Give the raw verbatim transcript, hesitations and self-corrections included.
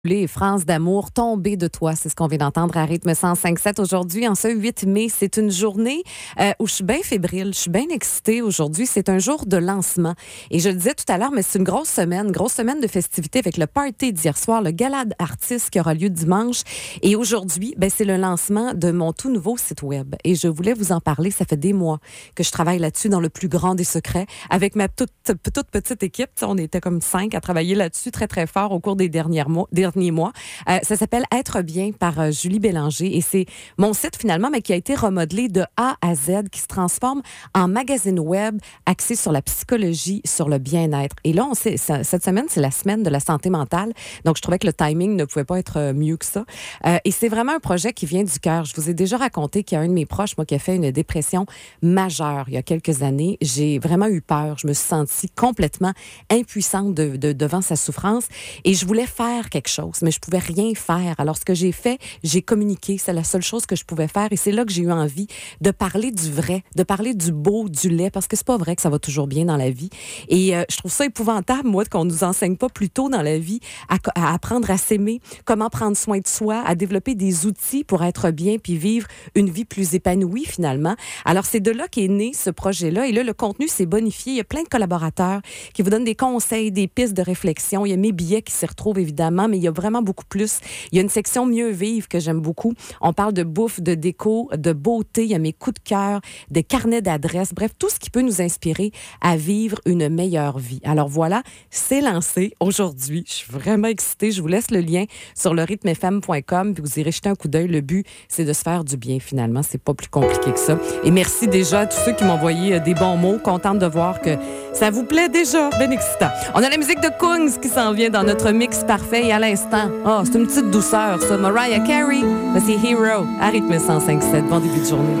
Les France d'amour, tomber de toi, c'est ce qu'on vient d'entendre à rythme cent cinq sept aujourd'hui. En ce huit mai, c'est une journée euh, où je suis bien fébrile, je suis bien excitée aujourd'hui. C'est un jour de lancement. Et je le disais tout à l'heure, mais c'est une grosse semaine, une grosse semaine de festivités avec le party d'hier soir, le gala d'artistes qui aura lieu dimanche. Et aujourd'hui, ben, c'est le lancement de mon tout nouveau site web. Et je voulais vous en parler. Ça fait des mois que je travaille là-dessus dans le plus grand des secrets avec ma toute, toute petite équipe. On était comme cinq à travailler là-dessus très, très fort au cours des derniers mois. Derniers mois. Euh, ça s'appelle Être bien par euh, Julie Bélanger et c'est mon site finalement, mais qui a été remodelé de A à Z, qui se transforme en magazine web axé sur la psychologie, sur le bien-être. Et là, on sait, ça, cette semaine, c'est la semaine de la santé mentale, donc je trouvais que le timing ne pouvait pas être euh, mieux que ça. Euh, et c'est vraiment un projet qui vient du cœur. Je vous ai déjà raconté qu'il y a un de mes proches, moi, qui a fait une dépression majeure il y a quelques années. J'ai vraiment eu peur. Je me suis sentie complètement impuissante de, de, devant sa souffrance et je voulais faire quelque chose. Mais je pouvais rien faire. Alors, ce que j'ai fait, j'ai communiqué. C'est la seule chose que je pouvais faire. Et c'est là que j'ai eu envie de parler du vrai, de parler du beau, du laid, parce que c'est pas vrai que ça va toujours bien dans la vie. Et euh, je trouve ça épouvantable, moi, qu'on nous enseigne pas plus tôt dans la vie à, à apprendre à s'aimer, comment prendre soin de soi, à développer des outils pour être bien puis vivre une vie plus épanouie, finalement. Alors, c'est de là qu'est né ce projet-là. Et là, le contenu s'est bonifié. Il y a plein de collaborateurs qui vous donnent des conseils, des pistes de réflexion. Il y a mes billets qui s'y retrouvent, évidemment, mais il y a vraiment beaucoup plus. Il y a une section mieux vivre que j'aime beaucoup. On parle de bouffe, de déco, de beauté. Il y a mes coups de cœur, des carnets d'adresses. Bref, tout ce qui peut nous inspirer à vivre une meilleure vie. Alors voilà, c'est lancé aujourd'hui. Je suis vraiment excitée. Je vous laisse le lien sur le rythme f m point com puis vous irez jeter un coup d'œil. Le but, c'est de se faire du bien finalement. C'est pas plus compliqué que ça. Et merci déjà à tous ceux qui m'ont envoyé des bons mots. Contente de voir que ça vous plaît déjà. Bien excitant. On a la musique de Kungs qui s'en vient dans notre mix parfait et à l'instant. Oh, c'est une petite douceur, ça. Mariah Carey, voici Hero, à rythme cent cinq sept. Bon début de journée.